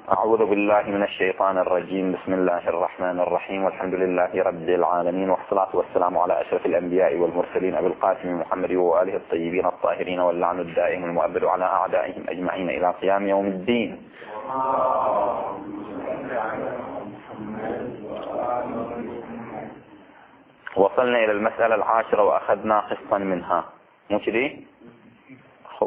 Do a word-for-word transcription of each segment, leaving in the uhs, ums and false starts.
أعوذ بالله من الشيطان الرجيم. بسم الله الرحمن الرحيم، والحمد لله رب العالمين، والصلاة والسلام على أشرف الأنبياء والمرسلين أبي القاسم محمد وآله الطيبين الطاهرين، واللعن الدائم المؤبد على أعدائهم أجمعين إلى قيام يوم الدين. وصلنا إلى المسألة العاشرة وأخذنا قسطا منها، مو كذي؟ خب.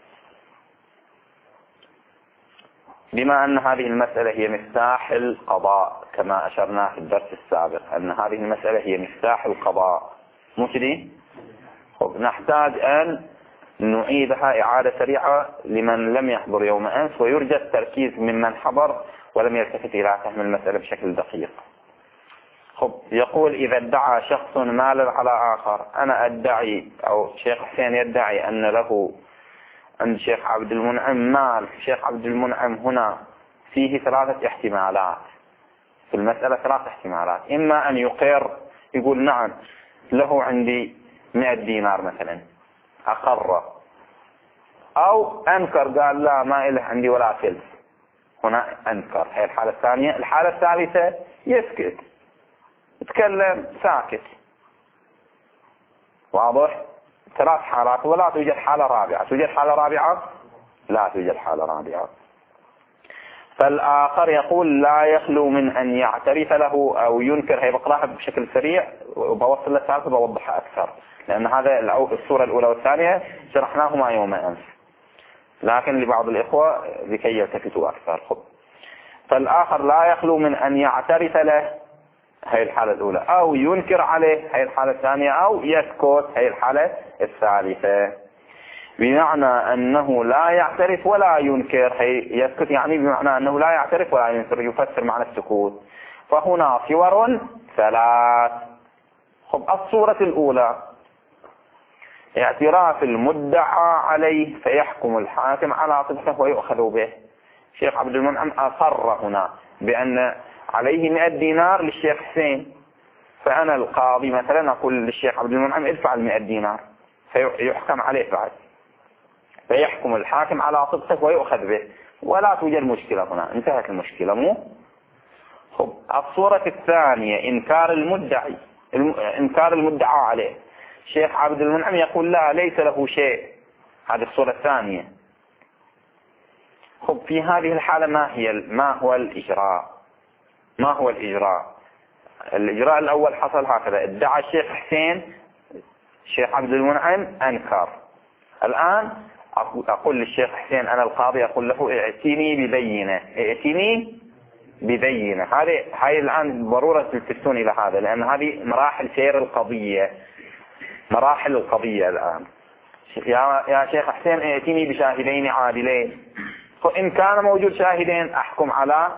بما أن هذه المسألة هي مفتاح القضاء كما أشرنا في الدرس السابق، أن هذه المسألة هي مفتاح القضاء، مو كذي؟ خب. نحتاج أن نعيدها إعادة سريعة لمن لم يحضر يوم أمس، ويرجى التركيز ممن حضر ولم يلتفت إلى فهم المسألة بشكل دقيق. خب. يقول إذا ادعى شخص مالا على آخر، أنا أدعي أو شيخ حسين يدعي أن له عند شيخ عبد المنعم مال. شيخ عبد المنعم هنا فيه ثلاثة احتمالات في المسألة، ثلاث احتمالات. إما أن يقر يقول نعم له عندي مئة دينار مثلا، أقر، أو أنكر قال لا ما إله عندي ولا ثلث، هنا أنكر. هي الحالة الثانية. الحالة الثالثة يسكت، يتكلم ساكت. واضح؟ ثلاث حالات، ولا توجد حالة رابعة. توجد حالة رابعة؟ لا توجد حالة رابعة. فالآخر يقول لا يخلو من أن يعترف له أو ينكر. هي بقراها بشكل سريع وبوصل للثالثة بوضحها أكثر، لأن هذا الصورة الأولى والثانية شرحناهما يوم أمس، لكن لبعض الإخوة لكي يلتفتوا أكثر. خب. فالآخر لا يخلو من أن يعترف له، هي الحالة الأولى، أو ينكر عليه، هي الحالة الثانية، أو يسكت، هي الحالة الثالثة. بمعنى أنه لا يعترف ولا ينكر، هي يسكت يعني بمعنى أنه لا يعترف ولا ينكر، يفسر معنى السكوت. فهنا صور ثلاث. خب. الصورة الأولى اعتراف المدعى عليه، فيحكم الحاكم على صدقه ويؤخذ به. الشيخ عبد المنعم أصر هنا بأن عليه مئة دينار للشيخ حسين، فأنا القاضي مثلا أقول للشيخ عبد المنعم ادفع المئة دينار، فيحكم عليه بعد، فيحكم الحاكم على صدقه ويؤخذ به، ولا توجد مشكلة هنا، انتهت المشكلة. مو خب. الصورة الثانية إنكار المدعي، إنكار المدعى عليه. الشيخ عبد المنعم يقول لا ليس له شيء، هذه الصورة الثانية. خب. في هذه الحالة ما هي ما هو الإجراء؟ ما هو الإجراء؟ الإجراء الأول حصل هكذا: ادعى الشيخ حسين، الشيخ عبد المنعم أنكر. الآن أقول للشيخ حسين أنا القاضي، أقول له ائتني ببينة، ائتني ببينة. هذه هاي الآن ضرورة تلتفتون إلى هذا، لأن هذه مراحل سير القضية، مراحل القضية الآن. يا يا شيخ حسين ائتني بشاهدين عادلين. فإن كان موجود شاهدين أحكم على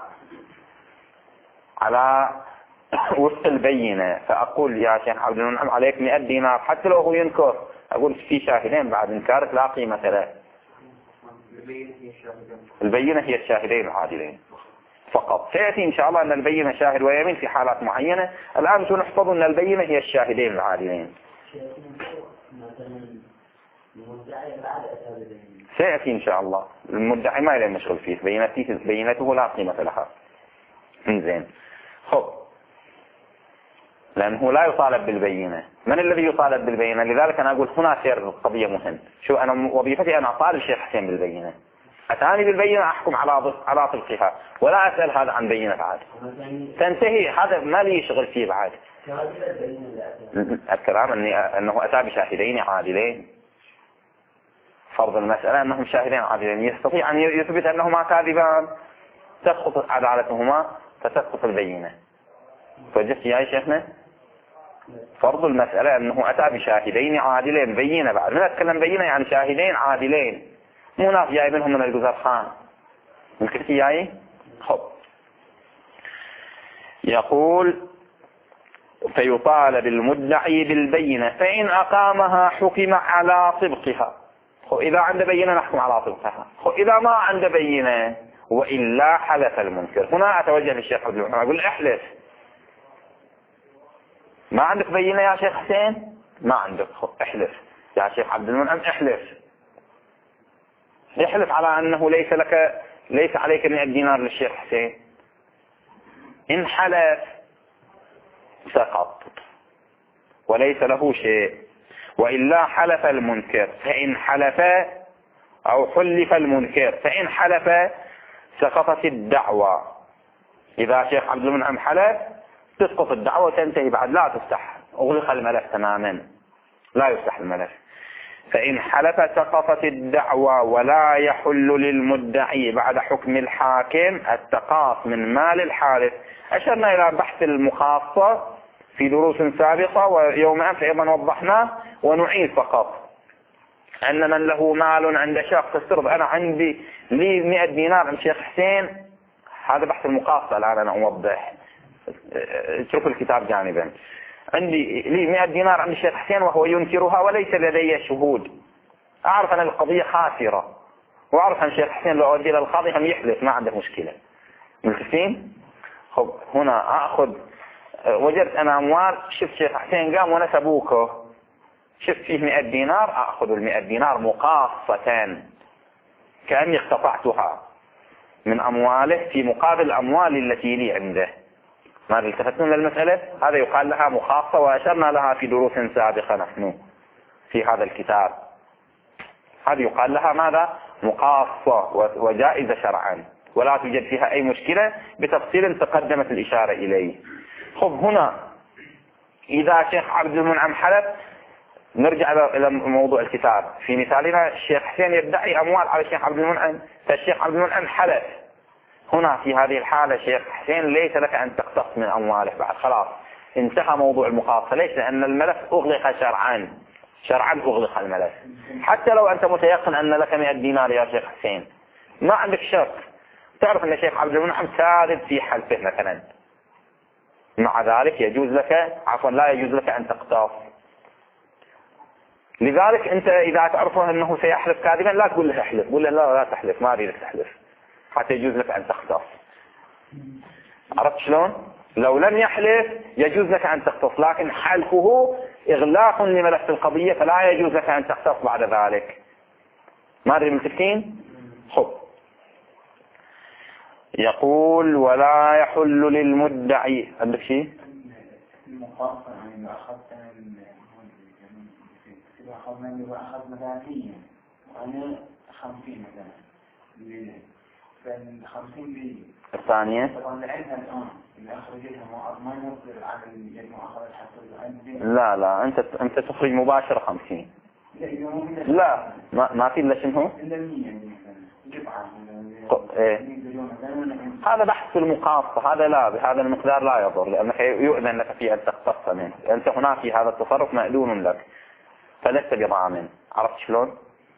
على وفق البينة، فأقول يا شيخ عبد المنعم عليك مئة دينار، حتى لو هو ينكر أقول في شاهدين بعد إنكارك لا قيمة له. البينة هي الشاهدين العادلين فقط. سيأتي إن شاء الله أن البينة شاهد ويمين في حالات معينة، الآن سنحفظ أن البينة هي الشاهدين العادلين. سيأتي إن شاء الله. المدعي ما يلي مشغل فيه، بينته, بينته لا قيمة لها. زين. خب. لأنه لا يطالب بالبينة. من الذي يطالب بالبينة؟ لذلك أنا أقول هنا سير القضية مهم. شو أنا وظيفتي؟ أنا أطالب الشيخ حسين بالبينة، أتاني بالبينة أحكم على على طبقها، ولا أسأل هذا عن بينة بعد، تنتهي. هذا ما لي شغل فيه بعد. الكلام أني أنه أتى بشاهدين عادلين، فرض المسألة أنهم شاهدين عادلين، يستطيع أن يثبت أنهما كاذبان، تسقط عدالتهما فتسقط البينة. فجأت يا شيخنا فرض المسألة أنه أتى بشاهدين عادلين، بينة بعد، من أتكلم بينة يعني شاهدين عادلين، مو ناس جاي منهم من الجزرخان من كرسي جاي. خب. يقول فيطالب المدعي بالبينة، فإن أقامها حكم على طبقها. إذا عنده بينة نحكم على طبقها. إذا ما عنده بينة وإلا حلف المنكر. هنا أتوجه للشيخ عبد المنعم أقول احلف. ما عندك بينة يا شيخ حسين؟ ما عندك. احلف يا شيخ عبد المنعم، احلف. يحلف على أنه ليس لك ليس عليك مئة دينار للشيخ حسين. إن حلف سقط وليس له شيء، وإلا حلف المنكر. فإن حلف أو حلف المنكر، فإن حلف سقطت الدعوة. إذا شيخ عبد المنعم حلف تسقط الدعوة وتنتهي، بعد لا تفتح، أغلق الملف تماما، لا يفتح الملف. فإن حلف سقطت الدعوة، ولا يحل للمدعي بعد حكم الحاكم التقاص من مال الحالف. أشرنا إلى بحث المخاصة في دروس سابقة، ويوم أمس أيضا وضحناه، ونعيد فقط أن من له مال عند شخص، افترض أنا عندي لي مئة دينار عند شيخ حسين، هذا بحث المقاصة الآن أنا أوضح، اتركوا الكتاب جانبا. عندي لي مئة دينار عند الشيخ حسين وهو ينكرها وليس لدي شهود، أعرف أن القضية خاسرة، وأعرف أن الشيخ حسين لو أودي للقاضي هم يحلف، ما عنده مشكلة. ملتفين؟ خب هنا أخذ، وجدت أنا أموال، شفت شيخ حسين قام ونسبوكه، شفت فيه مئة دينار، أخذ المئة دينار مقاصة كأني اقتطعتها من أمواله في مقابل الأموال التي لي عنده. ما التفتون للمسألة؟ هذا يقال لها مخاصة، وأشرنا لها في دروس سابقة نحن في هذا الكتاب. هذه يقال لها ماذا؟ مقاصة، وجائزة شرعا، ولا توجد فيها أي مشكلة، بتفصيل تقدمت الإشارة إليه. خب هنا إذا شيخ عبد المنعم حلف، نرجع إلى موضوع الكتاب. في مثالنا الشيخ حسين يدعي أموال على الشيخ عبد المنعم، فالشيخ عبد المنعم حلف. هنا في هذه الحالة شيخ حسين ليس لك أن تقتص من أمواله بعد، خلاص انتهى موضوع المخاصة. ليس، لأن الملف أغلق شرعا، شرعا أغلق الملف. حتى لو أنت متيقن أن لك مئة دينار يا شيخ حسين، ما عندك شك، تعرف أن الشيخ عبد المنعم كاذب في حلفه مثلا، مع ذلك يجوز لك، عفوا لا يجوز لك أن تقتص. لذلك أنت إذا تعرف أنه سيحلف كاذبا لا تقول له احلف، قول له لا لا تحلف، ما أريدك تحلف، حتى يجوز لك أن تقتص. عرفت شلون؟ لو لم يحلف يجوز لك أن تقتص، لكن حلفه إغلاق لملف القضية، فلا يجوز لك أن تقتص بعد ذلك. ما أدري متفقين؟ خب يقول ولا يحل للمدعي. عندك شيء؟ المقاصة يعني لو أخذت إذا أخذنا اللي أخذ مدافيا وأنا خمسين مثلا، فالخمسين لي الثانية طبعا لعلها الآن اللي أخرجتها ما يصدر على المؤخرة الحصول. لا لا أنت أنت تخرج مباشرة خمسين. لا ما ما في إلا شنو؟ إلا مية جبعة. إيه. هذا بحث في المقاصة، هذا لا، بهذا المقدار لا يضر، لأنك يؤذن لك في أن تقتص منه، أنت هنا في هذا التصرف مأذون لك، فلست بضامن. عرفت شلون؟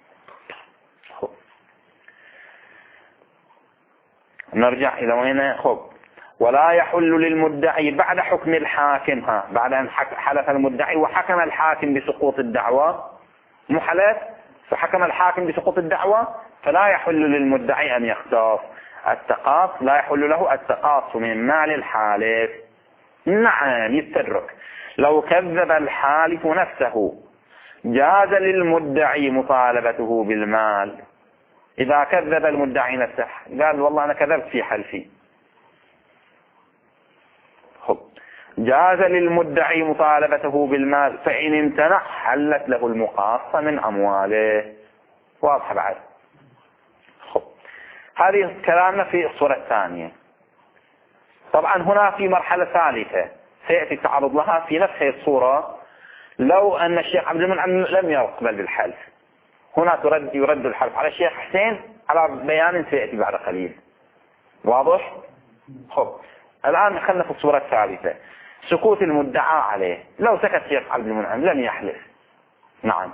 نرجع إلى وين؟ خب ولا يحل للمدعي بعد حكم الحاكم، ها بعد أن حلف المدعي وحكم الحاكم بسقوط الدعوة، مو حلف فحكم الحاكم بسقوط الدعوة، فلا يحل للمدعي أن يختص. التقاص لا يحل له التقاص من مال الحالف. نعم يترك. لو كذب الحالف نفسه جاز للمدعي مطالبته بالمال. إذا كذب المدعي نفسه قال والله أنا كذبت في حلفي، خب جاز للمدعي مطالبته بالمال، فإن امتنع حلت له المقاصة من أمواله. واضح بعد؟ خب هذه كلامنا في الصورة الثانية. طبعا هنا في مرحلة ثالثة سيأتي التعرض لها في نفس الصورة، لو أن الشيخ عبد المنعم لم يقبل بالحلف، هنا ترد يرد الحلف على الشيخ حسين على بيان سيأتي بعد قليل. واضح؟ خب الآن خلنا في الصورة الثالثة، سكوت المدعى عليه. لو سكت الشيخ عبد المنعم لم يحلف. نعم.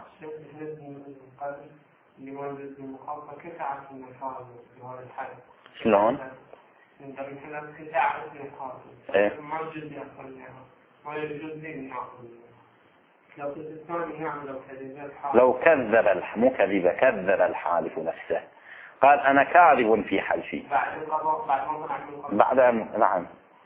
شلون؟ إيه؟ لو كذب الح... مو كذب كذب الحالف نفسه، قال أنا كاذب في حلفي بعد بعد أن... نعم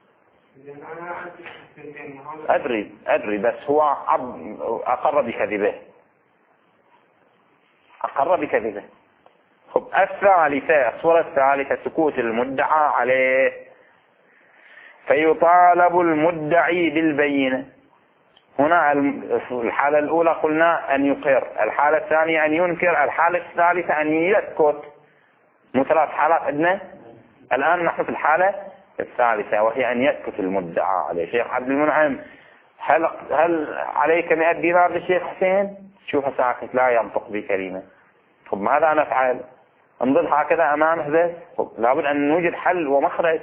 أدري أدري بس هو أقر بكذبه، أقر بكذبه، خب الثالثة، الصورة الثالثة سكوت المدعى عليه. فيطالب المدعي بالبينة. هنا الحالة الأولى قلنا أن يقر، الحالة الثانية أن ينكر، الحالة الثالثة أن يسكت. مو ثلاث حالات عندنا. الآن نحن في الحالة الثالثة وهي أن يسكت المدعى عليه. شيخ عبد المنعم هل هل عليك مئة دينار للشيخ حسين؟ شوفه ساكت لا ينطق بكلمة. طب ماذا نفعل؟ نظل هكذا أمامه بس؟ لابد أن نوجد حل ومخرج.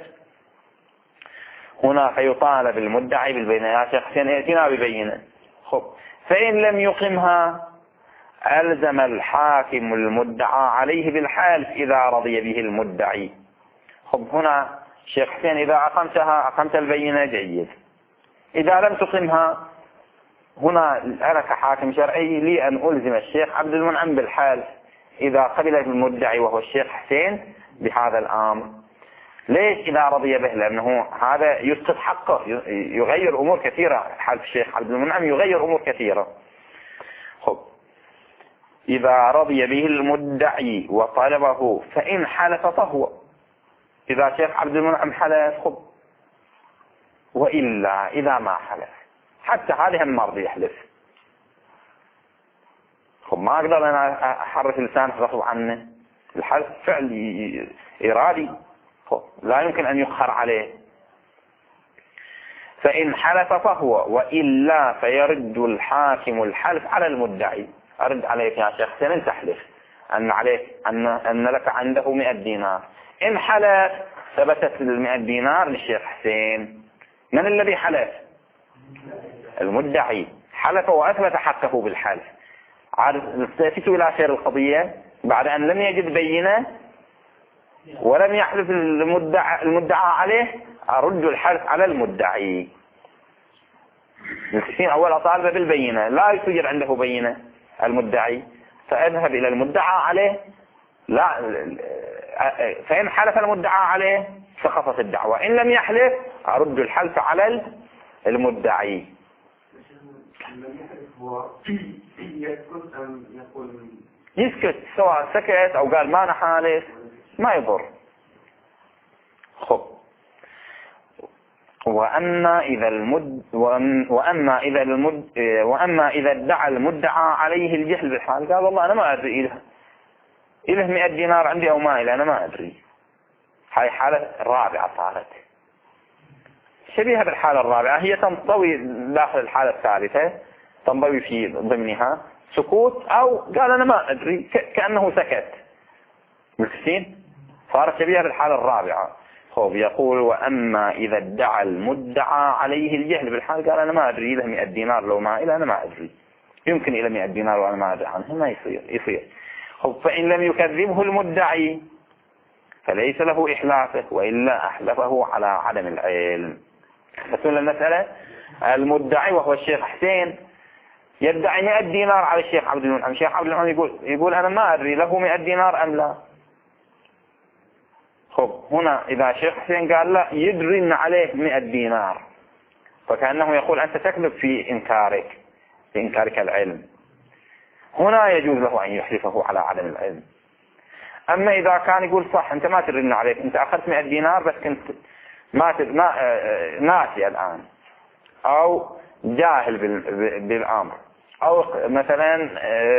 هنا فيطالب المدعي بالبينة. يا شيخ حسين ائتنا ببينة. خب فإن لم يقمها ألزم الحاكم المدعى عليه بالحال إذا رضي به المدعي. خب هنا شيخ حسين إذا أقمتها أقمت البينة جيد، إذا لم تقمها هنا أنا كحاكم شرعي لي أن ألزم الشيخ عبد المنعم بالحال إذا قبل المدعي وهو الشيخ حسين بهذا الأمر. ليش إذا رضي به؟ لأنه هذا يسقط حقه، يغير أمور كثيرة. حال الشيخ عبد المنعم يغير أمور كثيرة. خب إذا رضي به المدعي وطلبه فإن حلف فهو. إذا شيخ عبد المنعم حلف خب، وإلا إذا ما حلف حتى هذه المرضي يحلف. خب ما أقدر أنا أحرك لسانه غصب عنه. الحلف فعل إرادي، خب لا يمكن أن يقهر عليه. فإن حلف فهو، وإلا فيرد الحاكم الحلف على المدعي. أرد عليك يا شيخ حسين أن تحلف أن عليك أن أن لك عنده مئة دينار. إن حلف ثبتت المئة دينار للشيخ حسين. من الذي حلف؟ المدعي حلف وأثبت حقه بالحلف. التفتت إلى خير القضية بعد أن لم يجد بينة ولم يحلف المدعى, المدعى عليه، أرد الحلف على المدعي. الحسين أول أطالب بالبينة، لا يوجد عنده بينة المدعي، فأذهب إلى المدعى عليه. لا، فإن حلف المدعى عليه سقطت الدعوة. إن لم يحلف أرد الحلف على المدعي. يسكت أم يقول؟ يسكت، سواء سكت أو قال ما أنا حالف ما يضر. خب وأما إذا المد وأما إذا المد وأما إذا ادعى المدعى عليه الجهل بالحال، قال والله أنا ما أدري إله إله مئة دينار عندي أو ما إله، أنا ما أدري. هاي حالة رابعة صارت شبيهة بالحالة الرابعة، هي تنطوي داخل الحالة الثالثة، تنضوي في ضمنها سكوت أو قال أنا ما أدري، كأنه سكت. مكسين صارت شبيهة بالحالة الرابعة. خب يقول وأما إذا ادعى المدعى عليه الجهل بالحال، قال أنا ما أدري إلى مئة دينار لو ما إلى أنا ما أدري، يمكن إلى مئة دينار وأنا ما أدري عنه، ما يصير يصير. خب فإن لم يكذبه المدعي فليس له إحلافه، وإلا أحلفه على عدم العلم. فتقول المسألة المدعي وهو الشيخ حسين يدعي مئة دينار على الشيخ عبد المنعم. الشيخ عبد المنعم يقول يقول أنا ما أدري له مئة دينار أم لا. خب هنا إذا الشيخ حسين قال لا يدري أن عليه مئة دينار، فكأنه يقول أنت تكذب في إنكارك في إنكارك العلم. هنا يجوز له أن يحلفه على عدم العلم. أما إذا كان يقول صح أنت ما تدري أن عليك، أنت أخذت مئة دينار بس كنت ما تد... ما ناسي الآن، أو جاهل بالأمر، أو مثلا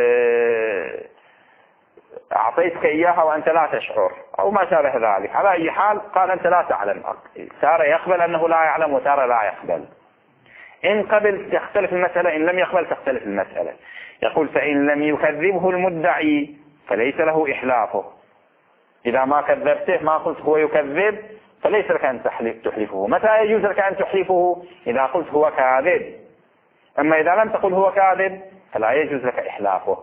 أعطيتك إياها وأنت لا تشعر، أو ما شابه ذلك. على أي حال قال أنت لا تعلم، تارة يقبل أنه لا يعلم وتارة لا يقبل. إن قبل تختلف المسألة، إن لم يقبل تختلف المسألة. يقول فإن لم يكذبه المدعي فليس له إحلافه. إذا ما كذبته ما قلت هو يكذب فليس لك أن تحلفه. متى يجوز لك أن تحلفه؟ إذا قلت هو كاذب. أما إذا لم تقل هو كاذب فلا يجوز لك إحلافه.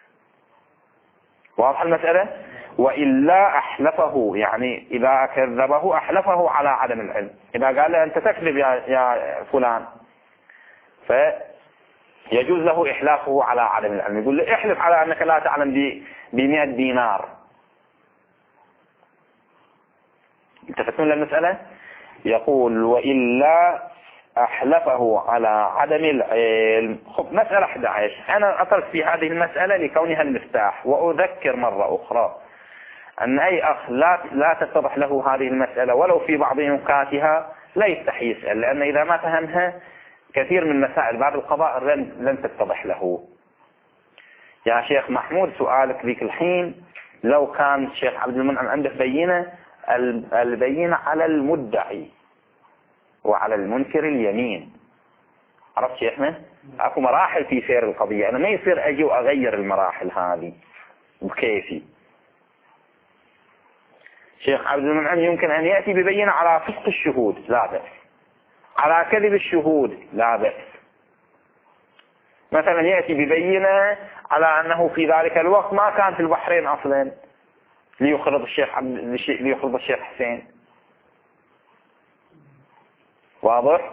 واضح المسألة؟ وإلا أحلفه، يعني إذا كذبه أحلفه على عدم العلم. إذا قال له أنت تكذب يا, يا فلان فيجوز له إحلافه على عدم العلم. يقول له احلف على أنك لا تعلم بمئة دينار. انتفتون للمسألة؟ يقول وإلا أحلفه على عدم العلم. خب مسألة أحد عشر، أنا أطلت في هذه المسألة لكونها المفتاح، وأذكر مرة أخرى أن أي أخ لا لا تتضح له هذه المسألة ولو في بعض نكاتها لا يستحي يسأل، لأن إذا ما فهمها كثير من مسائل باب القضاء لن, لن تتضح له. يا شيخ محمود سؤالك ذيك الحين لو كان الشيخ عبد المنعم عنده بينة، البينة على المدعي وعلى المنكر اليمين. عرفت شيخنا؟ اكو مراحل في سير القضية، انا ما يصير اجي واغير المراحل هذه بكيفي. شيخ عبد المنعم يمكن ان يأتي ببينة على فسق الشهود لا بأس، على كذب الشهود لا بأس. مثلا يأتي ببينة على انه في ذلك الوقت ما كان في البحرين اصلا ليخرج الشيخ عبد ليخرج الشيخ حسين. واضح؟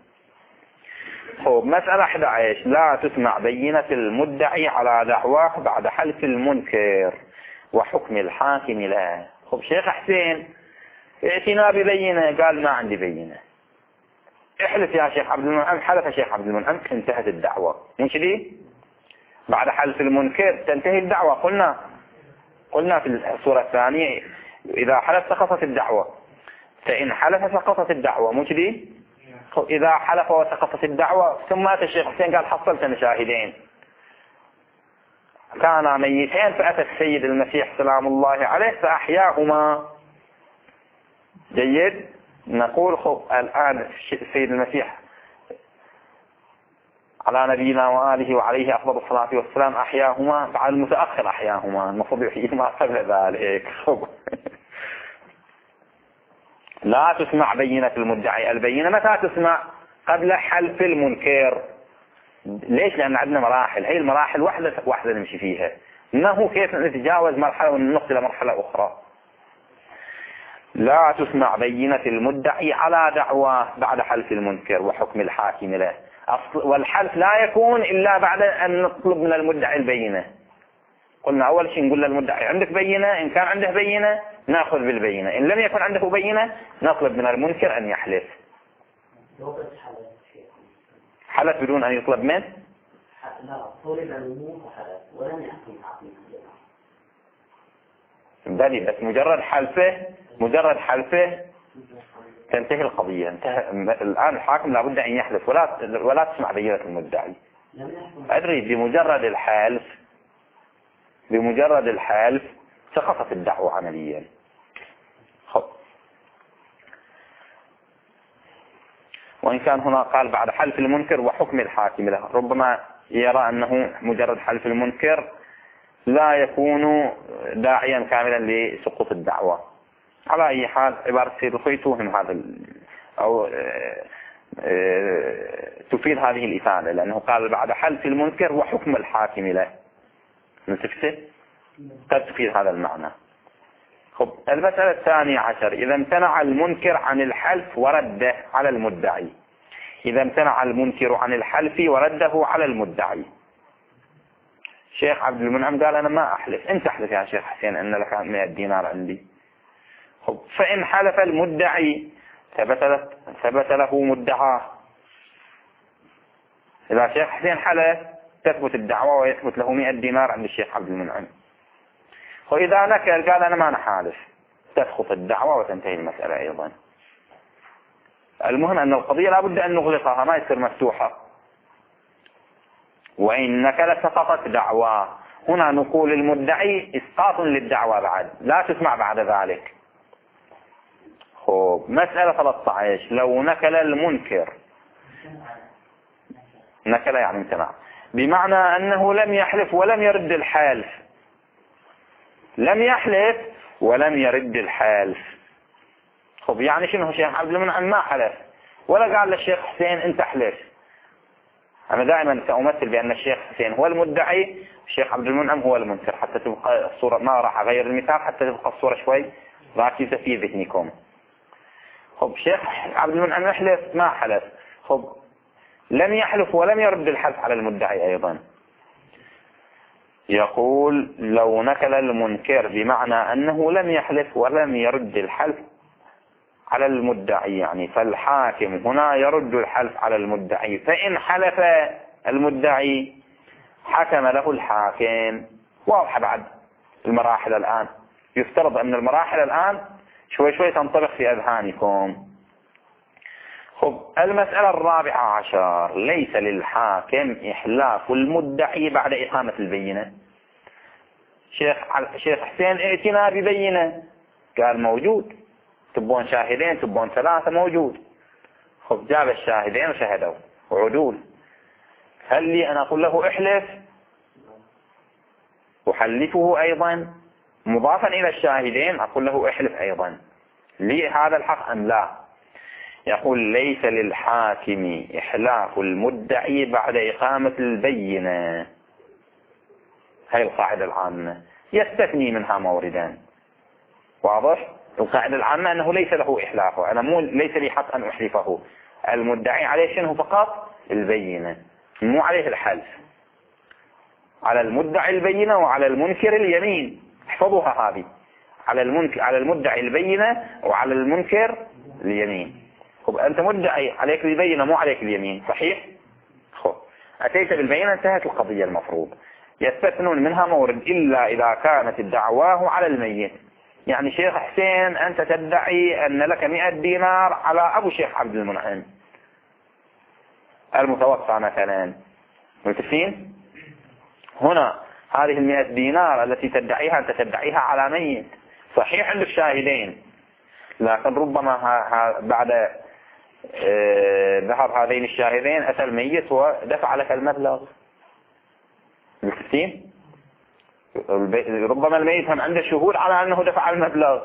خب مسألة أحد عشر، لا تسمع بينة المدعي على دعواه بعد حلف المنكر وحكم الحاكم له. خب شيخ حسين ائتنا ببينة، قال ما عندي بينة. احلف يا شيخ عبد المنعم، حلف شيخ عبد المنعم، انتهت الدعوة. مش دي؟ بعد حلف المنكر تنتهي الدعوة. قلنا قلنا في الصورة الثانية إذا حلف سقطت الدعوة، فإن حلف سقطت الدعوة. مش دي؟ إذا حلف وسقطت الدعوة ثم أتى الشيخ حسين قال حصلت شاهدين كانا ميتين، فأتى السيد المسيح سلام الله عليه فأحياهما. جيد؟ نقول خب الآن السيد المسيح على نبينا وآله وعليه أفضل الصلاة والسلام أحياهما، بعد المتأخر أحياهما، المفروض يحييهما قبل ذلك. لا تسمع بينة المدعي. البينة متى تسمع؟ قبل حلف المنكر. ليش؟ لأن عندنا مراحل، هي المراحل واحدة واحدة نمشي فيها، ما هو كيف نتجاوز مرحلة وننقل إلى مرحلة أخرى. لا تسمع بينة المدعي على دعواه بعد حلف المنكر وحكم الحاكم له. والحلف لا يكون إلا بعد أن نطلب من المدعي البينة. قلنا أول شيء نقول للمدعي عندك بينة، إن كان عنده بينة نأخذ بالبينة، إن لم يكن عنده بينة نطلب من المنكر أن يحلف. حلف بدون أن يطلب منه؟ لا، طلب الموت وحلف ولم يحكم حقيقة. بلي بس مجرد حلفه مجرد حلفه تنتهي القضية. انتهى. الآن الحاكم لابد أن يحلف ولا ولا تسمع بينة المدعي. أدري بمجرد الحلف بمجرد الحلف سقطت الدعوة عمليا. خب. وإن كان هنا قال بعد حلف المنكر وحكم الحاكم له، ربما يرى أنه مجرد حلف المنكر لا يكون داعيا كاملا لسقوط الدعوة. على أي حال عبارة سيد الخوي توهم هذا أو تفيد هذه الإفادة، لأنه قال بعد حلف المنكر وحكم الحاكم له، نتفسه قد تفيد هذا المعنى. خب المسألة الثانية عشر، إذا امتنع المنكر عن الحلف ورده على المدعي. إذا امتنع المنكر عن الحلف ورده على المدعي. شيخ عبد المنعم قال أنا ما أحلف، أنت أحلف يا شيخ حسين أن لك مئة دينار عندي. خب فإن حلف المدعي ثبت ثبت له مدعاه. إذا شيخ حسين حلف تثبت الدعوة ويثبت له مئة دينار عند الشيخ عبد المنعم. وإذا نكل قال أنا ما نحالف، تسقط الدعوة وتنتهي المسألة أيضا. المهم أن القضية لابد أن نغلقها، ما يصير مفتوحة. وإن نكل سقطت دعوة. هنا نقول المدعي إسقاط للدعوة بعد، لا تسمع بعد ذلك. خب مسألة ثلاثة عشر، لو نكل المنكر، نكل يعني امتنع، بمعنى أنه لم يحلف ولم يرد الحالف. لم يحلف ولم يرد الحالف. خب يعني شنو؟ شيخ عبد المنعم ما حلف ولا قال للشيخ حسين انت حلف. أنا دائما سأمثل بأن الشيخ حسين هو المدعي، الشيخ عبد المنعم هو المنكر، حتى تبقى الصورة، ما راح أغير المثال حتى تبقى الصورة شوي راكزة في ذهنكم. خب شيخ عبد المنعم يحلف ما حلف. خب لم يحلف ولم يرد الحلف على المدعي أيضا. يقول لو نكل المنكر بمعنى أنه لم يحلف ولم يرد الحلف على المدعي، يعني فالحاكم هنا يرد الحلف على المدعي. فإن حلف المدعي حكم له الحاكم. واضح بعد المراحل الآن؟ يفترض أن المراحل الآن شوي شوي تنطبق في أذهانكم. خب المسألة الرابعة عشر: ليس للحاكم إحلاف المدعي بعد إقامة البينة. شيخ شيخ حسين ائتنا ببينة، قال موجود، تبون شاهدين تبون ثلاثة، موجود. خب جاب الشاهدين وشهدوا وعدول، هل لي أنا أقول له احلف وحلفه أيضا مضافا إلى الشاهدين، أقول له احلف أيضا، لي هذا الحق أم لا؟ يقول ليس للحاكم إحلاف المدعي بعد إقامة البينة. هاي القاعدة العامة يستثني منها موردان. واضح؟ القاعدة العامة أنه ليس له إحلافه، أنا مو ليس لي حق أن أحلفه. المدعي عليه شنو فقط؟ البينة، مو عليه الحلف. على المدعي البينة وعلى المنكر اليمين، احفظوها هذه، على المنكر على المدعي البينة وعلى المنكر اليمين. خب أنت مدعي عليك البينة مو عليك اليمين، صحيح؟ خب أتيت بالبينة انتهت القضية المفروض. يستثنون منها مورد إلا إذا كانت دعواه على الميت. يعني شيخ حسين أنت تدعي أن لك مئة دينار على أبو شيخ عبد المنعم المتوفى مثلا، متفقين؟ هنا هذه المئة دينار التي تدعيها أنت تدعيها على ميت، صحيح عندك شاهدين، لكن ربما بعد ذهب هذين الشاهدين أتى الميت ودفع لك المبلغ، متفقين؟ ربما الميت هم عنده شهود على أنه دفع المبلغ،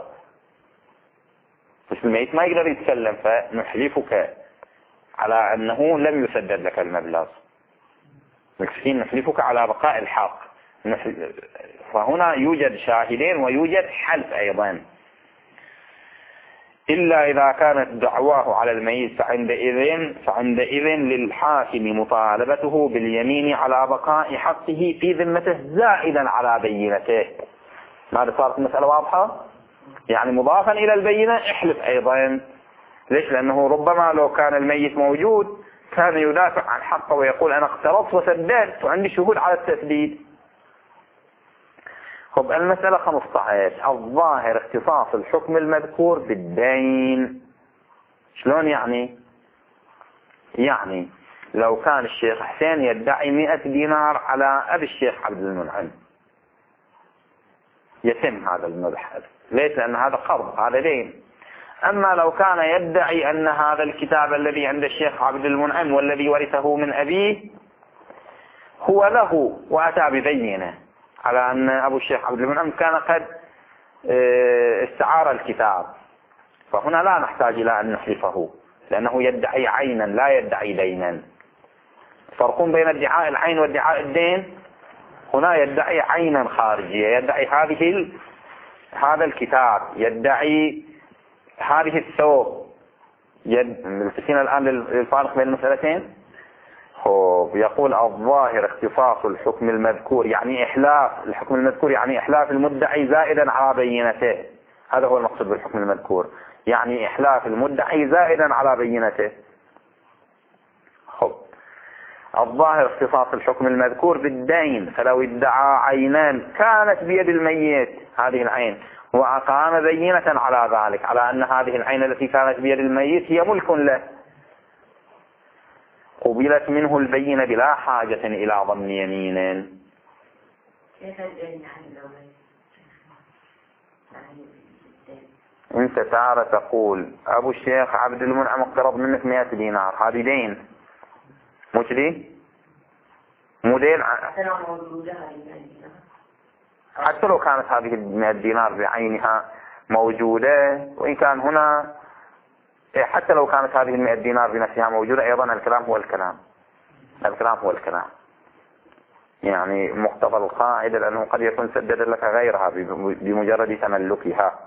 بس الميت ما يقدر يتكلم، فنحلفك على أنه لم يسدد لك المبلغ، متفقين؟ نحلفك على بقاء الحق. فهنا يوجد شاهدين ويوجد حلف أيضا. إلا إذا كانت دعواه على الميت فعندئذ فعندئذ للحاكم مطالبته باليمين على بقاء حقه في ذمته زائدا على بينته. ماذا صارت المسألة واضحة؟ يعني مضافا إلى البينة احلف أيضا. ليش؟ لأنه ربما لو كان الميت موجود كان يدافع عن حقه ويقول أنا اقترضت وسددت وعندي شهود على التسديد. خب المسألة خمسة عشر: الظاهر اختصاص الحكم المذكور بالدين. شلون يعني؟ يعني لو كان الشيخ حسين يدعي مئة دينار على أبي الشيخ عبد المنعم يتم هذا المبحث. ليش؟ لأن هذا قرض، هذا دين. أما لو كان يدعي أن هذا الكتاب الذي عند الشيخ عبد المنعم والذي ورثه من أبيه هو له وأتى ببينة على أن أبو الشيخ عبد المنعم كان قد استعار الكتاب، فهنا لا نحتاج إلى أن نحلفه لأنه يدعي عينا لا يدعي دينا. فرقون بين ادعاء العين وادعاء الدين. هنا يدعي عينا خارجية، يدعي هذه ال... هذا الكتاب، يدعي هذه الثوب. يد... ملتفين الآن للفارق بين المسألتين. يقول الظاهر اختصاص الحكم المذكور يعني إحلاف الحكم المذكور يعني إحلاف المدعي زائدا على بينته. هذا هو المقصود بالحكم المذكور، يعني إحلاف المدعي زائدا على بينته. خب الظاهر اختصاص الحكم المذكور بالدين، فلو ادعى عينان كانت بيد الميت هذه العين وأقام بينة على ذلك، على أن هذه العين التي كانت بيد الميت هي ملك له، قبلت منه البينة بلا حاجة إلى ضمن يمين. انت تعالى تقول ابو الشيخ عبد المنعم اقترض منك مئة دينار، هذه دين مو كذي؟ مو دين. حتى لو كانت هذه المئة دينار بعينها موجودة، وإن كان هنا حتى لو كانت هذه المئة دينار بنفسها موجودة، أيضا الكلام هو الكلام الكلام هو الكلام يعني مقتضى القاعدة، لأنه قد يكون سدد لك غيرها بمجرد تملكها.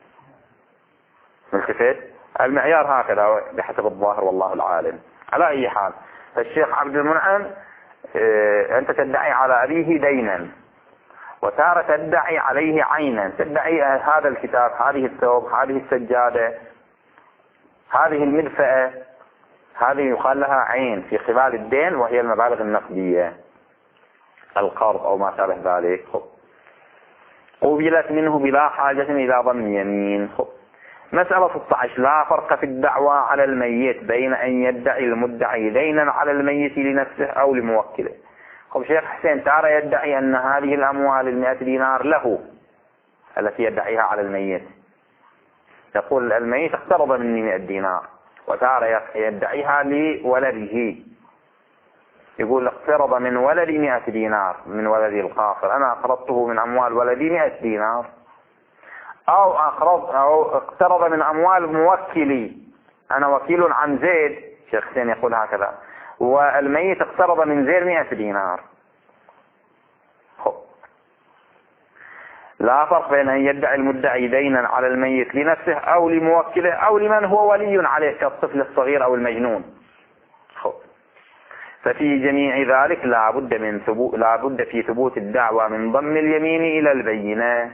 ملتفت؟ المعيار هكذا بحسب الظاهر والله العالم. على أي حال الشيخ عبد المنعم اه أنت تدعي على أبيه دينا، وتارة تدعي عليه عينا، تدعي هذا الكتاب، هذه الثوب، هذه السجادة، هذه المدفأة، هذه يقال لها عين في قبال الدين، وهي المبالغ النقدية، القرض أو ما شابه ذلك. قبلت منه بلا حاجة إلى ضم يمين. مسألة ستة عشر. لا فرق في الدعوى على الميت بين أن يدعي المدعي دينا على الميت لنفسه أو لموكله. خب شيخ حسين تارة يدعي أن هذه الأموال المئة دينار له التي يدعيها على الميت، يقول الميت اقترض مني مئة دينار، وتارة يدعيها لولده، يقول اقترض من ولدي مئة دينار من ولدي القاصر، أنا أقرضته من أموال ولدي مئة دينار. أو أقرض أو اقترض من أموال موكلي، أنا وكيل عن زيد، شيخ حسين يقول هكذا، والميت اقترض من زيد مئة دينار. لا فرق بين أن يدعي المدعي دينا على الميت لنفسه أو لموكله أو لمن هو ولي عليه كالطفل الصغير أو المجنون. ففي جميع ذلك لا بد من ثبوت لا بد في ثبوت الدعوى من ضم اليمين إلى البينة.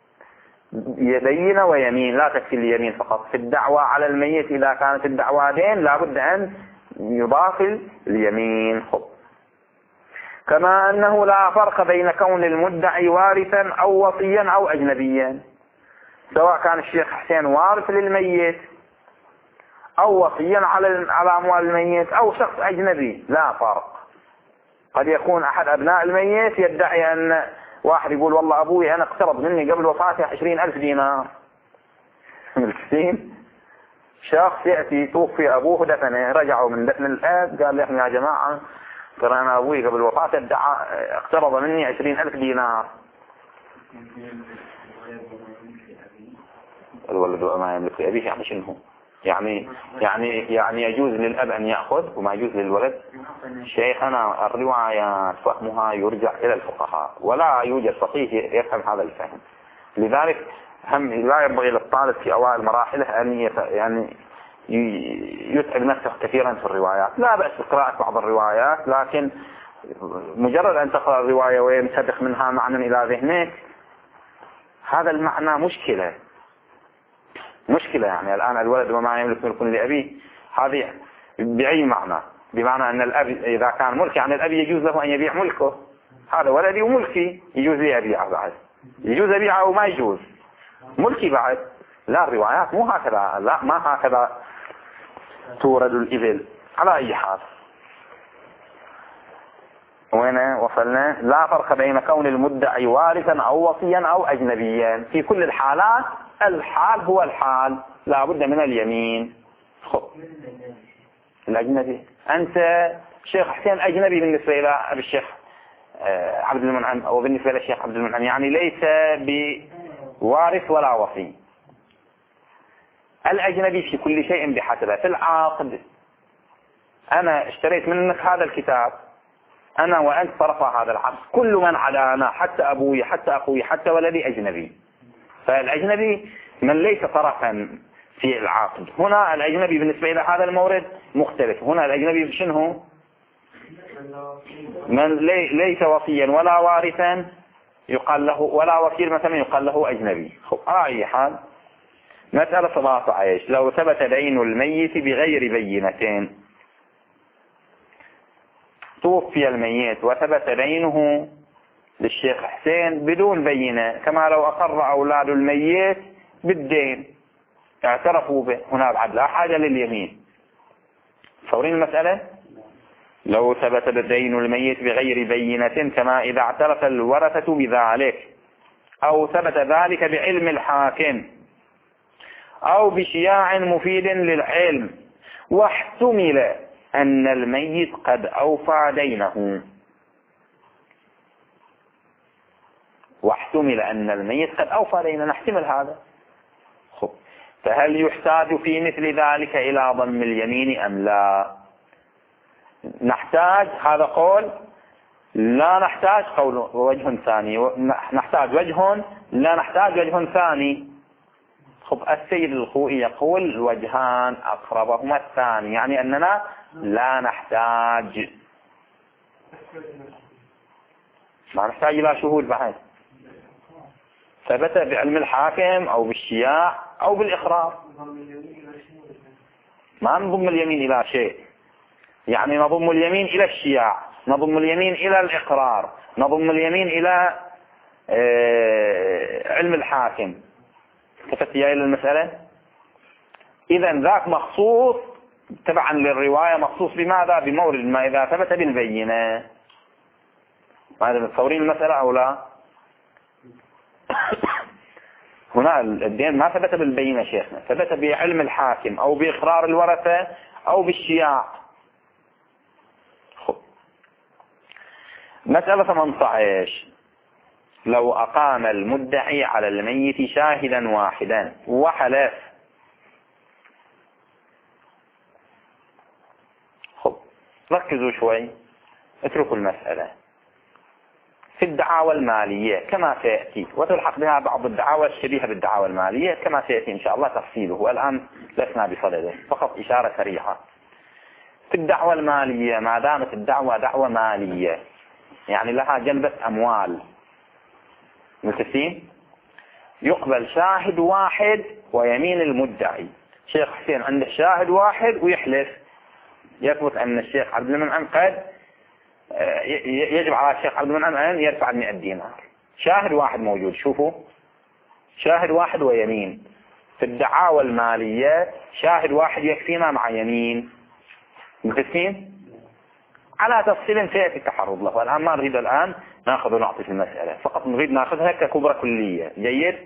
بينة ويمين، لا تكفي اليمين فقط. في الدعوى على الميت إذا كانت الدعوى دين لا بد أن يضاف اليمين. كما أنه لا فرق بين كون المدعي وارثا أو وصيا أو أجنبيا، سواء كان الشيخ حسين وارث للميت أو وصيا على على أموال الميت أو شخص أجنبي، لا فرق. قد يكون أحد أبناء الميت يدعي أن واحد يقول والله أبوي أنا اقترض مني قبل وفاته عشرين ألف دينار. ملكسين شخص يأتي توفي أبوه دفنه، رجعوا من دفن الآب قال لهم يا جماعة ترى أنا أبوي قبل وفاته ادعى اقترض مني عشرين ألف دينار. الولد ما يملك لأبيه يعني شنو؟ يعني يعني يعني يجوز للأب أن يأخذ وما يجوز للولد. شيخنا الروايات فهمها يرجع إلى الفقهاء، ولا يوجد فقيه يفهم هذا الفهم. لذلك هم لا ينبغي للطالب في أوائل مراحله أن يعني يتعب نفسه كثيرا في الروايات. لا بأس بقراءة بعض الروايات، لكن مجرد أن تقرأ الرواية وينسبق منها معنى إلى ذهنك، هذا المعنى مشكلة مشكلة يعني الآن الولد وما يملك ملك لأبيه، هذه بأي معنى؟ بمعنى أن الأب إذا كان ملك يعني الأب يجوز له أن يبيع ملكه، هذا ولدي وملكي يجوز لي أبيعه بعد، يجوز أبيعه أو ما يجوز ملكي بعد. لا الروايات مو هكذا، لا ما هكذا تورد الإبل. على أي حال وين وصلنا؟ لا فرق بين كون المدعي وارثا أو وصيا أو أجنبيا، في كل الحالات الحال هو الحال، لا بد من اليمين. خب الأجنبي، أنت شيخ حسين أجنبي بالنسبة إلى أبي الشيخ عبد المنعم أو بالنسبة للشيخ عبد المنعم، يعني ليس بوارث ولا وصي. الأجنبي في كل شيء بحسبه. في العقد أنا اشتريت منك هذا الكتاب، أنا وأنت طرفا هذا العقد، كل من عدانا حتى أبوي حتى أخوي حتى ولدي أجنبي. فالأجنبي من ليس طرفا في العقد. هنا الأجنبي بالنسبة إلى هذا المورد مختلف. هنا الأجنبي شنو؟ من لي ليس وصيا ولا وارثا يقال له، ولا وكيل مثلا يقال له أجنبي. خب على أي حال مسألة سبعة عشر. لو ثبت دين الميت بغير بينتين، توفي الميت وثبت دينه للشيخ حسين بدون بينة، كما لو أقر أولاد الميت بالدين اعترفوا به، هنا بعد لا حاجة لليمين. فورين المسألة؟ لو ثبت دين الميت بغير بينة كما إذا اعترف الورثة بذلك، أو ثبت ذلك بعلم الحاكم أو بشياع مفيد للعلم، واحتمل أن الميت قد أوفى دينه واحتمل أن الميت قد أوفى دينه نحتمل هذا. خب فهل يحتاج في مثل ذلك إلى ضم اليمين أم لا؟ نحتاج، هذا قول. لا نحتاج قول وجه ثاني، نحتاج وجه لا نحتاج وجه ثاني. خب السيد الخوئي يقول الوجهان أقربهما الثاني، يعني أننا لا نحتاج ما نحتاج إلى شهود بعد، ثبت بعلم الحاكم أو بالشياع أو بالإقرار. ما نضم اليمين إلى شيء، يعني نضم اليمين إلى الشياع، نضم اليمين إلى الإقرار، نضم اليمين إلى علم الحاكم التفت إلى المسألة. إذا ذاك مخصوص تبعا للرواية، مخصوص بماذا؟ بمورد ما إذا ثبت بالبينة. هذا متصورين المسألة أو لا؟ هنا الدين ما ثبت بالبينة شيخنا، ثبت بعلم الحاكم أو بإقرار الورثة أو بالشياع. مسألة ثمانية عشر: لو أقام المدعي على الميت شاهدا واحدا وحلف. خب ركزوا شوي، اتركوا المسألة. في الدعاوى المالية كما سيأتي، وتلحق بها بعض الدعاوى الشبيهة بالدعاوى المالية كما سيأتي إن شاء الله تفصيله، والآن لسنا بصدده، فقط إشارة سريعة. في الدعوى المالية ما دامت الدعوى دعوى مالية يعني لها جلبة أموال، متفقين؟ يقبل شاهد واحد ويمين المدعي. شيخ حسين عنده شاهد واحد ويحلف، يثبت أن الشيخ عبد المنعم قد يجب على الشيخ عبد المنعم أن يدفع مئة دينار. شاهد واحد موجود، شوفوا، شاهد واحد ويمين. في الدعاوى المالية شاهد واحد يكفينا مع يمين، متفقين؟ على تفصيل سيأتي التحرض له، والآن ما نريد الآن نأخذ ونعطي في المسألة، فقط نريد نأخذها ككبرى كلية. جيد؟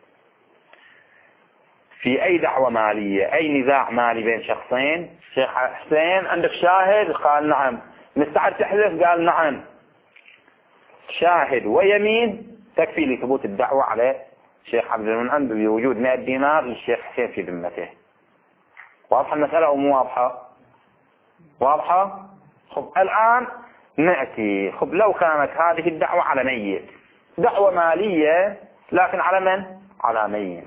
في أي دعوة مالية، أي نزاع مالي بين شخصين، شيخ حسين عندك شاهد؟ قال نعم. مستعد تحلف؟ قال نعم. شاهد ويمين تكفي لثبوت الدعوة على الشيخ عبد المنعم بوجود مئة دينار للشيخ حسين في ذمته. واضحة المسألة أو مو واضحة؟ واضحة؟ خب الآن نأتي، خب لو كانت هذه الدعوة على ميت، دعوة مالية لكن على من؟ على ميت.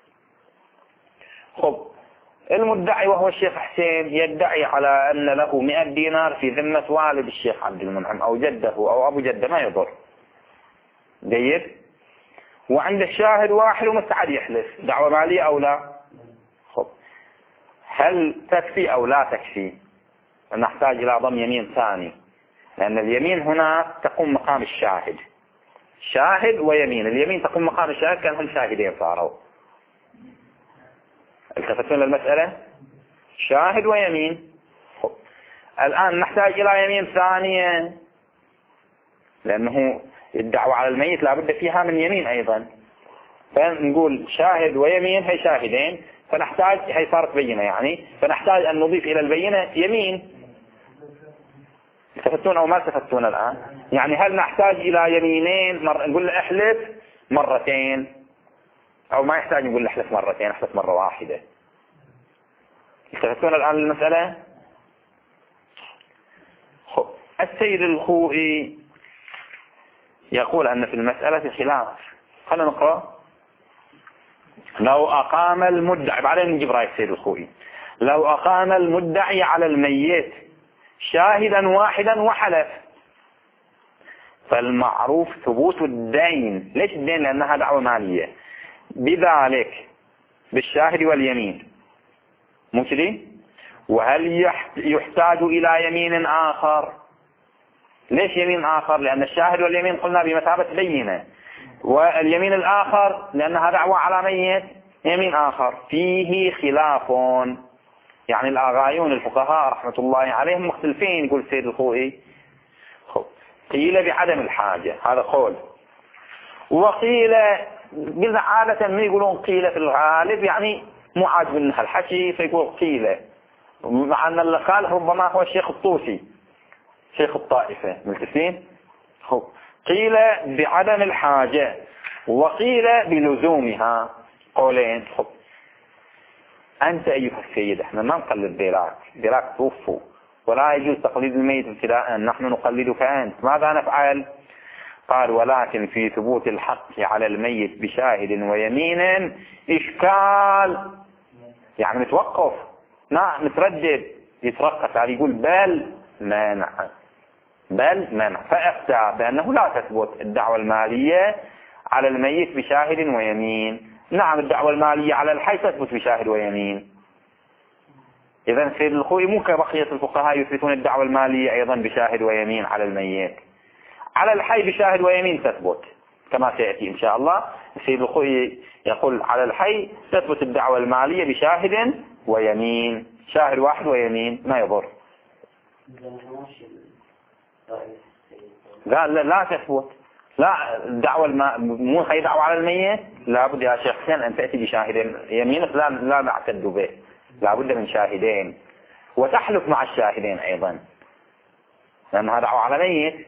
خب المدعي وهو الشيخ حسين يدعي على أن له مئة دينار في ذمة والد الشيخ عبد المنعم أو جده أو أبو جده، ما يضر. جيد؟ وعند الشاهد واحد ومستعد يحلف، دعوة مالية أو لا؟ خب هل تكفي أو لا تكفي؟ نحتاج إلى ضم يمين ثاني، لأن اليمين هنا تقوم مقام الشاهد. شاهد ويمين، اليمين تقوم مقام الشاهد، كان هم شاهدين صاروا. التفتون للمسألة؟ شاهد ويمين. الآن نحتاج إلى يمين ثانية، لأنه الدعوة على الميت لابد فيها من يمين أيضا، فنقول شاهد ويمين هي شاهدين، فنحتاج، هي صارت بينة يعني، فنحتاج أن نضيف إلى البينة يمين. التفتون أو ما التفتون الآن؟ يعني هل نحتاج إلى يمينين مر... نقول له احلف مرتين، أو ما يحتاج نقول له احلف مرتين، احلف مرة واحدة؟ التفتون الآن للمسألة؟ السيد الخوئي يقول أن في المسألة خلاف. خلنا نقرأ. لو أقام المدعي، بعدين نجيب رأي السيد الخوئي. لو أقام المدعي على الميت شاهدا واحدا وحلف، فالمعروف ثبوت الدين. ليش الدين؟ لأنها دعوة مالية. بذلك بالشاهد واليمين، مو كذي؟ وهل يحتاج إلى يمين آخر؟ ليش يمين آخر؟ لأن الشاهد واليمين قلنا بمثابة بينة، واليمين الآخر لأنها دعوة على ميت يمين آخر. فيه خلاف، يعني الآغايون الفقهاء رحمة الله عليهم مختلفين. يقول السيد الخوئي قيل بعدم الحاجة، هذا قول، وقيل، قلنا عادة ما يقولون قيل في الغالب يعني مو عاجب منها الحكي فيقول قيل، مع أن اللي قال ربما هو الشيخ الطوسي شيخ الطائفة، ملتفين. قيل بعدم الحاجة وقيل بلزومها، قولين. خب أنت أيها السيد، احنا ما نقلد ديراك، ديراك توفوا ولا يجوز تقليد الميت ابتداء، نحن نقلدك أنت، ماذا نفعل؟ قال ولكن في ثبوت الحق على الميت بشاهد ويمين إشكال، يعني متوقف، نعم متردد، يترقص عليه، يقول بل مانع، بل مانع، فأفتى بأنه لا تثبت الدعوة المالية على الميت بشاهد ويمين. نعم الدعوة المالية على الحي تثبت بشاهد ويمين. إذن سيد الخوئي مو كبقية الفقهاء يثبتون الدعوة المالية أيضا بشاهد ويمين على الميت، على الحي بشاهد ويمين تثبت، كما سيأتي إن شاء الله. السيد الخوئي يقول على الحي تثبت الدعوة المالية بشاهد ويمين، شاهد واحد ويمين ما يضر. قال لا, لا تثبت، لا الدعوة الم... مو هي دعوة على الميت، لابد يا شيخ حسين أن تأتي بشاهدين، يمينك لا لا نعتد به، لابد من شاهدين، وتحلف مع الشاهدين أيضا لأنها دعوة على ميت.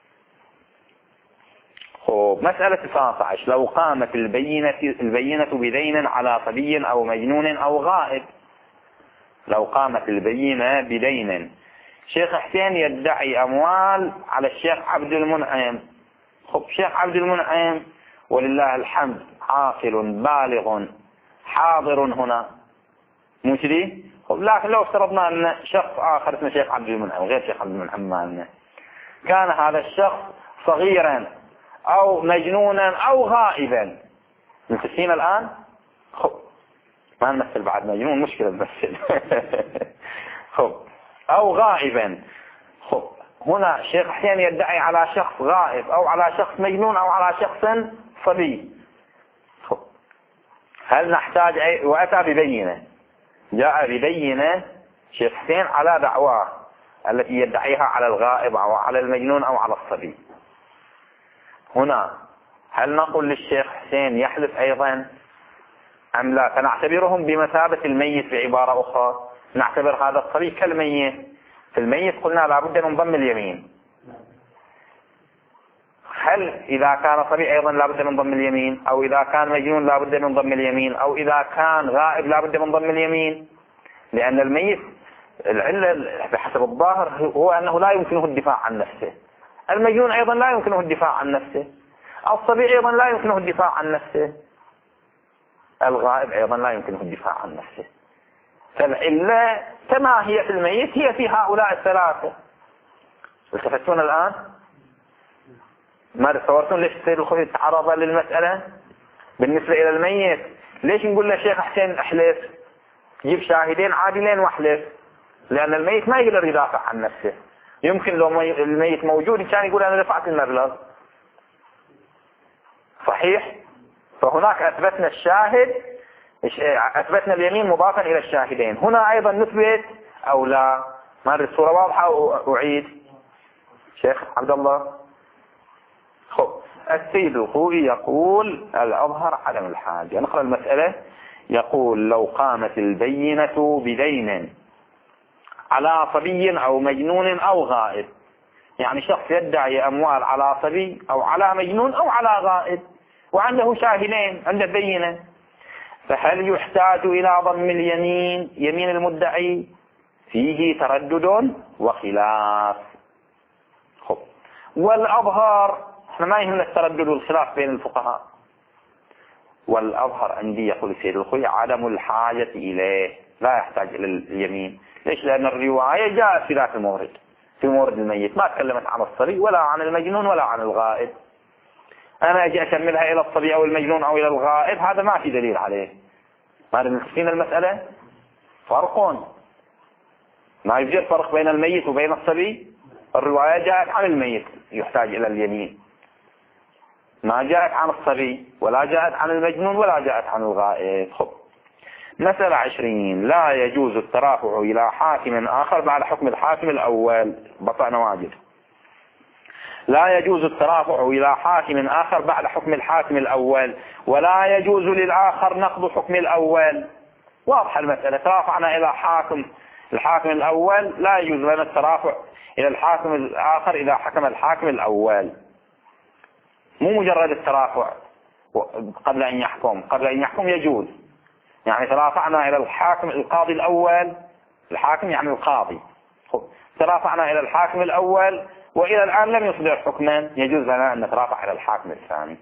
مسألة ثلاثة عشر، لو قامت البينة البينة بدين على صبي أو مجنون أو غائب. لو قامت البينة بدين، شيخ حسين يدعي أموال على الشيخ عبد المنعم. خب شيخ عبد المنعم ولله الحمد عاقل بالغ حاضر هنا، مو كذي؟ لكن لو افترضنا أن شخص آخر اسمه شيخ عبد المنعم غير شيخ عبد المنعم مالنا، كان هذا الشخص صغيرا أو مجنونا أو غائبا، متفقين الآن؟ خب ما نمثل بعد مجنون مشكلة نمثل خب أو غائبا. خب هنا شيخ حسين يدعي على شخص غائب أو على شخص مجنون أو على شخص صبي. خب هل نحتاج أي... وأتى ببينة، جاء ببينة شيخ حسين على دعواه التي يدعيها على الغائب أو على المجنون أو على الصبي. هنا هل نقول للشيخ حسين يحلف أيضا أم لا؟ فنعتبرهم بمثابة الميت بعبارة أخرى، نعتبر هذا الصبي كالميت. في الميت قلنا لابد من ضم اليمين، هل إذا كان صبي أيضا لابد من ضم اليمين، أو إذا كان مجنون لابد من ضم اليمين، أو إذا كان غائب لابد من ضم اليمين؟ لأن الميت العلة بحسب الظاهر هو أنه لا يمكنه الدفاع عن نفسه، المجنون أيضا لا يمكنه الدفاع عن نفسه، الصبي أيضا لا يمكنه الدفاع عن نفسه، الغائب أيضا لا يمكنه الدفاع عن نفسه. فالعلة كما هي في الميت هي في هؤلاء الثلاثة. التفتون الآن؟ ما تصورتون ليش السيد الخوئي تعرض للمسألة بالنسبة إلى الميت؟ ليش نقول للشيخ حسين احلف، جيب شاهدين عادلين واحلف؟ لأن الميت ما يقدر يدافع عن نفسه. يمكن لو الميت موجود كان يقول أنا دفعت المبلغ، صحيح؟ فهناك أثبتنا الشاهد، أثبتنا اليمين مضافا إلى الشاهدين. هنا أيضا نثبت أو لا؟ ما أدري الصورة واضحة أعيد شيخ عبد الله. خب السيد الخوئي يقول الأظهر عدم الحاجة. نقرأ المسألة. يقول لو قامت البينة بدين على صبي أو مجنون أو غائب، يعني شخص يدعي أموال على صبي أو على مجنون أو على غائب وعنده شاهدين، عنده بينة، فهل يحتاج إلى ضم اليمين يمين المدعي؟ فيه تردد وخلاف. خب والأظهر، احنا ما يهمنا التردد والخلاف بين الفقهاء، والأظهر عندي يقول السيد الخوئي عدم الحاجة إليه، لا يحتاج إلى اليمين. ليش؟ لأن الرواية جاءت في ذات المورد، في مورد الميت، ما تكلمت عن الصبي ولا عن المجنون ولا عن الغائب. أنا أجي أكملها إلى الصبي أو المجنون أو إلى الغائب، هذا ما في دليل عليه. ما نفسين المسألة فرق، ما يوجد فرق بين الميت وبين الصبي. الرواية جاءت عن الميت يحتاج إلى اليمين، ما جاءت عن الصبي ولا جاءت عن المجنون ولا جاءت عن الغائب. خب مسألة عشرين. لا يجوز الترافع إلى حاكم آخر بعد حكم الحاكم الأول. بطأنا واجد. لا يجوز الترافع إلى حاكم آخر بعد حكم الحاكم الأول، ولا يجوز للآخر نقض حكم الأول. واضحة المسألة. ترافعنا إلى حاكم الحاكم الأول، لا يجوز لنا الترافع إلى الحاكم الآخر إذا حكم الحاكم الأول. مو مجرد الترافع قبل أن يحكم، قبل أن يحكم يجوز، يعني ترافعنا إلى الحاكم القاضي الأول، الحاكم يعني القاضي، ترافعنا إلى الحاكم الأول وإلى الآن لم يصدر حكما، يجوز لنا أن نترافع إلى الحاكم الثاني.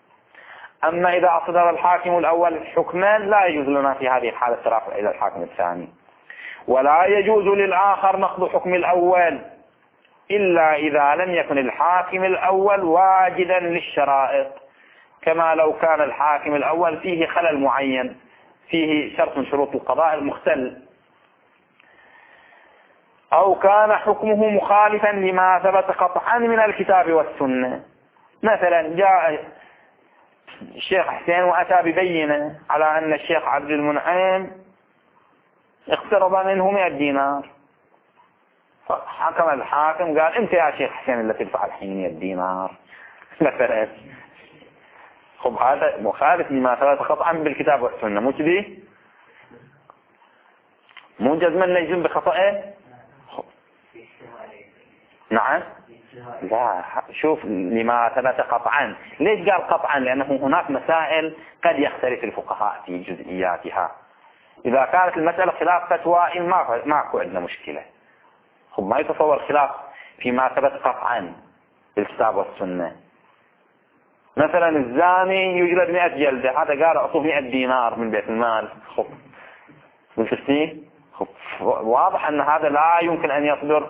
أما إذا أصدر الحاكم الأول حكما لا يجوز لنا في هذه الحالة الترافع إلى الحاكم الثاني. ولا يجوز للآخر نقض حكم الأول إلا إذا لم يكن الحاكم الأول واجدا للشرائط، كما لو كان الحاكم الأول فيه خلل معين، فيه شرط من شروط القضاء المختل، أو كان حكمه مخالفا لما ثبت قطعا من الكتاب والسنة. مثلا جاء الشيخ حسين وأتى ببينة على أن الشيخ عبد المنعم اقترض منه مئة دينار، فحكم الحاكم قال أنت يا شيخ حسين اللي تدفع الحين مئة دينار مثلا. خب هذا مخالف لما ثبت قطعا بالكتاب والسنة، مو كذي؟ مو جزما ليجزم بخطأه. نعم لا، شوف لما ثبت قطعا. ليش قال قطعا؟ لأنه هناك مسائل قد يختلف الفقهاء في جزئياتها. إذا كانت المسألة خلاف فتوى ما ماكو عندنا مشكلة. خب ما يتصور خلاف فيما ثبت قطعا بالكتاب والسنة. مثلا الزاني يجلد مئة جلدة، هذا قال أعطوه مئة دينار من بيت المال. خب بالتسليم واضح أن هذا لا يمكن أن يصدر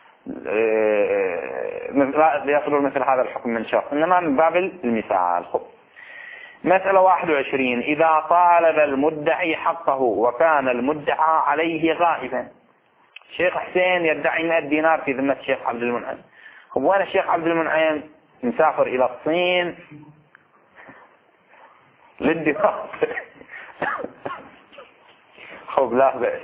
لا يصدر مثل هذا الحكم من شخص، إنما من باب المثال. خب مسألة واحد وعشرين، إذا طالب المدعي حقه وكان المدعى عليه غائبا. شيخ حسين يدعي مئة دينار في ذمة الشيخ عبد المنعم. خب وين الشيخ عبد المنعم؟ مسافر إلى الصين للدراسة. خب لا بأس،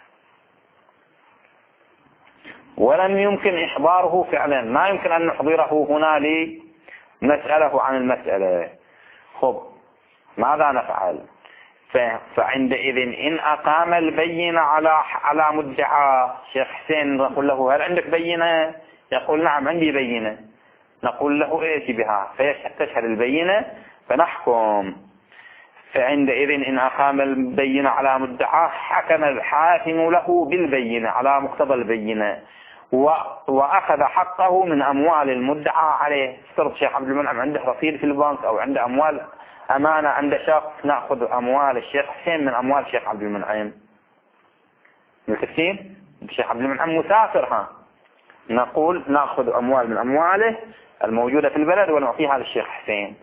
ولم يمكن إحضاره فعلا، ما يمكن أن نحضره هنا لنسأله عن المسألة. خب ماذا نفعل؟ فعندئذ إن أقام البينة على على مدعى شيخ حسين، نقول له هل عندك بينة؟ يقول نعم عندي بينة. نقول له ائتي بها، فيشهد البينة فنحكم. فعندئذ إن أقام البينة على مدعى حكم الحاكم له بالبينة على مقتضى البينة وأخذ حقه من أموال المدعى عليه. افترض شيخ عبد المنعم عنده رصيد في البنك أو عنده أموال أمانة عند شخص، نأخذ أموال الشيخ حسين من أموال الشيخ عبد المنعم. متفقين؟ الشيخ عبد المنعم مسافر، ها نقول نأخذ أموال من أمواله الموجودة في البلد ونعطيها للشيخ حسين.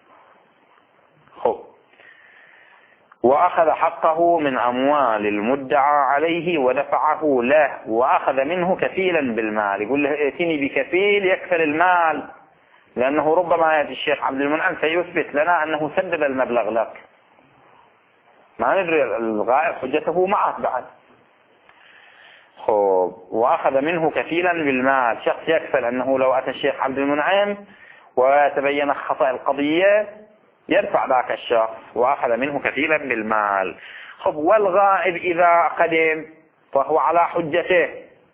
خب وأخذ حقه من أموال المدعى عليه ودفعه له وأخذ منه كفيلا بالمال. يقول له ائتني بكفيل يكفل المال، لأنه ربما يأتي الشيخ عبد المنعم فيثبت لنا أنه سدد المبلغ لك، ما ندري الغائب حجته معه بعد. خب وأخذ منه كفيلا بالمال، شخص يكفل أنه لو أتى الشيخ عبد المنعم وتبين خطأ القضية يدفع ذاك الشخص، وأخذ منه كفيلا بالمال. خب والغائب إذا قدم فهو على حجته،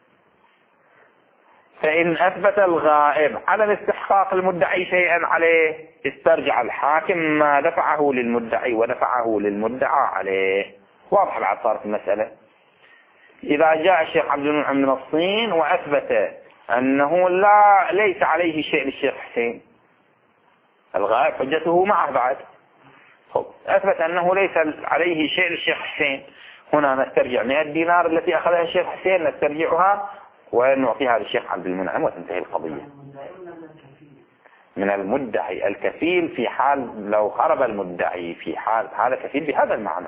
فإن أثبت الغائب على الاستحقاق المدعي شيئا عليه استرجع الحاكم ما دفعه للمدعي ودفعه للمدعى عليه. واضح بعد صارت المسألة. إذا جاء الشيخ عبد المنعم من الصين وأثبت أنه لا ليس عليه شيء للشيخ حسين، الغائب حجته معه بعد. خب أثبت أنه ليس عليه شيء للشيخ حسين، هنا نسترجع مئة دينار التي أخذها الشيخ حسين نسترجعها ونعطيها للشيخ عبد المنعم وتنتهي القضية. من المدعي الكفيل في حال لو خرب المدعي، في حال هذا كفيل بهذا المعنى.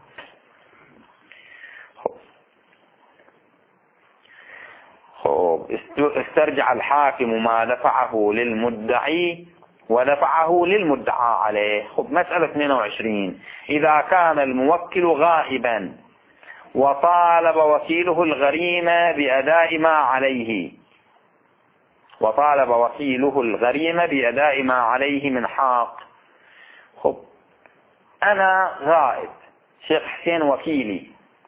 خب استرجع الحاكم ما دفعه للمدعي ودفعه للمدعى عليه. خب مسألة اثنين وعشرين، إذا كان الموكل غائبا وطالب وكيله الغريمة بأداء ما عليه وطالب وكيله الغريمة بأداء ما عليه من حق. خب أنا غائب، شيخ حسين وكيلي.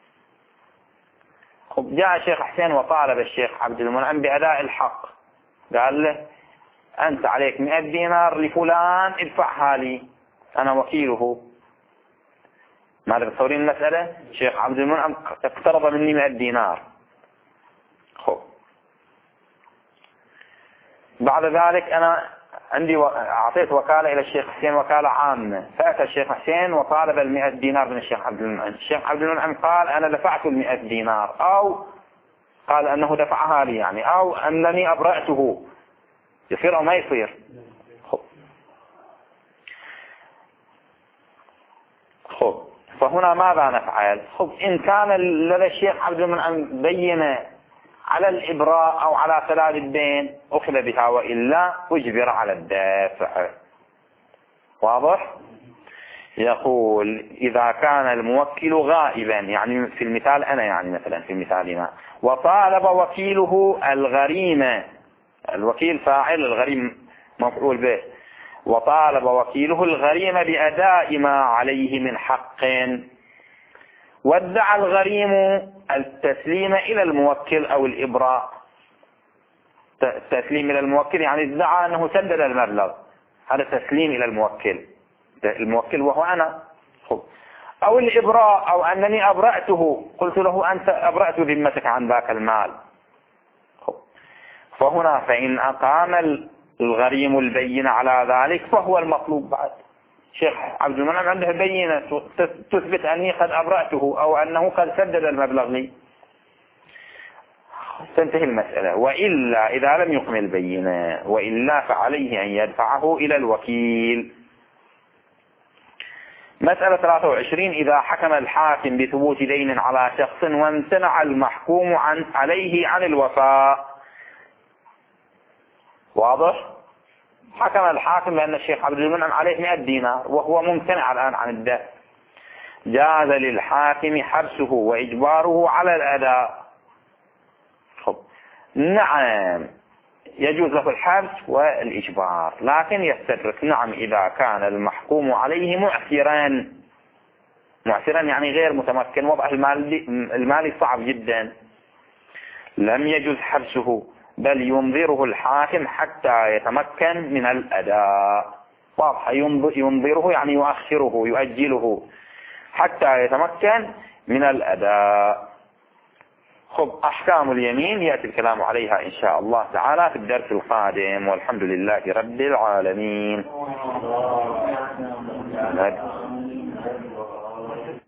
خب جاء شيخ حسين وطالب الشيخ عبد المنعم بأداء الحق، قال له أنت عليك مئة دينار لفلان ادفعها لي، أنا وكيله. ماذا بتصورين المسألة؟ شيخ عبد المنعم اقترض مني مئة دينار. خب بعد ذلك أنا عندي و... أعطيت وكالة إلى الشيخ حسين، وكالة عامة، فأتى الشيخ حسين وطالب المئة دينار من الشيخ عبد المنعم. الشيخ عبد المنعم قال أنا دفعت المئة دينار، أو قال أنه دفعها لي يعني، أو أنني أبرأته. يصير أو ما يصير؟ خب خب فهنا ماذا نفعل؟ خب إن كان لدى الشيخ عبد المنعم بينة على الإبراء أو على سداد الدين أخذ بها، وإلا أجبر على الدافع. واضح؟ يقول إذا كان الموكل غائبا، يعني في المثال أنا، يعني مثلا في مثالنا، وطالب وكيله الغريم، الوكيل فاعل، الغريم مفعول به، وطالب وكيله الغريم بأداء ما عليه من حق، وادعى الغريم التسليم إلى الموكل أو الإبراء. التسليم إلى الموكل يعني ادعى أنه سدد المبلغ، هذا تسليم إلى الموكل، الموكل وهو أنا. أو الإبراء، أو أنني أبرأته، قلت له أنت أبرأت ذمتك عن ذاك المال. فهنا فإن أقام الغريم البينة على ذلك فهو المطلوب. بعد شيخ عبد المنعم عنده بينة تثبت أني قد أبرأته أو أنه قد سدد المبلغ لي، تنتهي المسألة. وإلا إذا لم يقم البينة وإلا فعليه أن يدفعه إلى الوكيل. مسألة ثلاثة وعشرين: إذا حكم الحاكم بثبوت دين على شخص وامتنع المحكوم عن عليه عن الوفاء. واضح؟ حكم الحاكم بأن الشيخ عبد المنعم عليه مئة دينار وهو ممتنع الآن عن الدفع، جاز للحاكم حبسه وإجباره على الأداء. خب. نعم يجوز له الحبس والإجبار، لكن يستدرك. نعم إذا كان المحكوم عليه معسرا، معسرا يعني غير متمكن، وضع المالي المالي صعب جدا، لم يجوز حبسه، بل ينظره الحاكم حتى يتمكن من الأداء. واضح؟ ينظره يعني يؤخره، يؤجله حتى يتمكن من الأداء. خب، أحكام اليمين يأتي الكلام عليها إن شاء الله تعالى في الدرس القادم، والحمد لله رب العالمين.